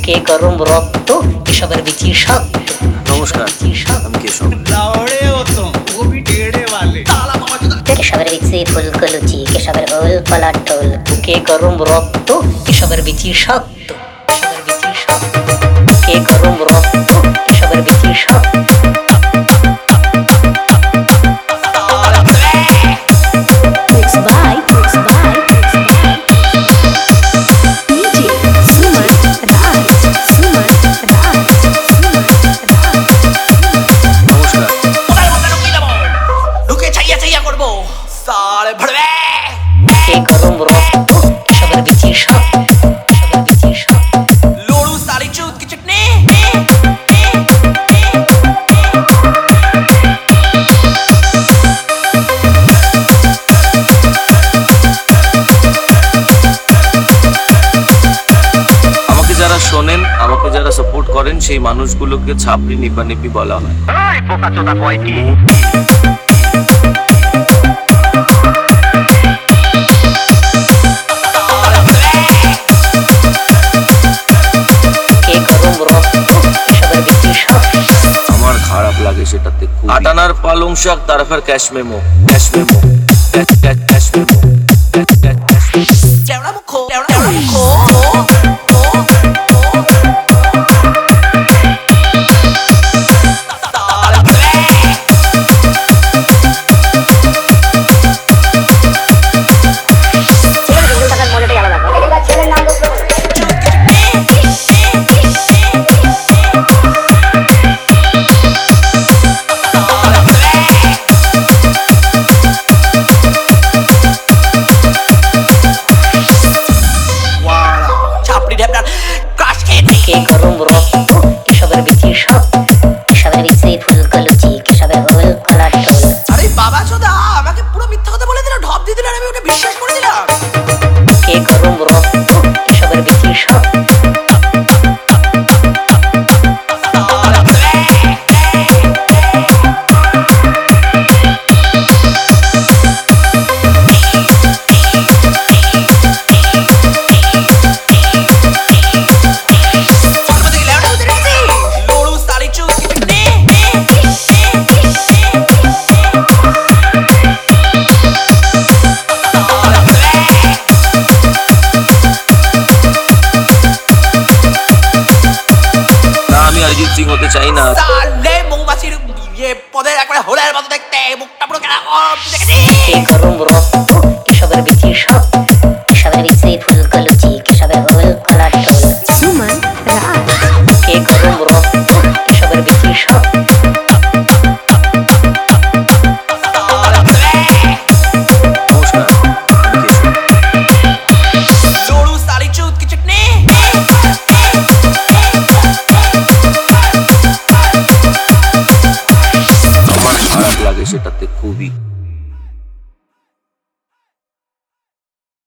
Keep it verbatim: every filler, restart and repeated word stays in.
বুকে গরম রক্ত কেশবের বিচির শক্ত। নমস্কার, আমি কেশব। लावड़े हो तुम, वो भी टेढ़े वाले। কেশবের বিচি ফুলকো লুচি কেশবের গোল কলার টোল। বুকে গরম রক্ত কেশবের বিচির শক্ত। কেশবের বিচির শক্ত। বুকে গরম রক্ত কেশবের বিচির শক্ত। Mixed by, mixed by, mixed by D J Suman Raj, Suman Raj, Suman Raj. নমস্কার। ঢুকে ছাইয়া ছাইয়া করবো সালে ভরবে। বুকে গরম রক্ত কেশবের বিচির শক্ত। কেশবের বিচির শক্ত। लोड़ू सारी चूत की चटनी। আমাকে যারা শোনেন, আমাকে যারা সাপোর্ট করেন, সেই মানুষগুলোকে ছাপড়ি নিপানিপি বলা হয়। বুকে গরম রক্ত কেশবের বিচির শক্ত। আমার খারাপ লাগে সেটাতে খুব। আটানার পালং শাক তারফার cash memo, cash memo, cash cash cash memo, cash cash cash memo. টেওড়া মুখো, টেওড়া টেওড়া মুখো। ছাপড়ি ঢেপটার ক্রাশ খেয়ে নে। বুকে গরম রক্ত কেশবের বিচির শক্ত। কেশবের বিচি ফুলকো লুচি কেশবের গোল কলার টোল। আরে বাবা চোদা, আমাকে পুরো মিথ্যা কথা বলে দিল, ঢপ দিয়ে দিল, আর আমি ওটা বিশ্বাস করে দিলাম। বুকে গরম রক্ত কেশবের বিচির শক্ত। लोड़ू सारी चूत की चटनी। না, আমি অরিজিৎ সিং হতে চাই না। সালে মৌমাছির ইয়ে পদের একবারে হোলের মতো দেখতে, মুখটা পুরো কেনা অফ দেখেছি। বুকে গরম রক্ত কেশবের বিচির শক্ত। কেশবের বিচি ফুলকো লুচি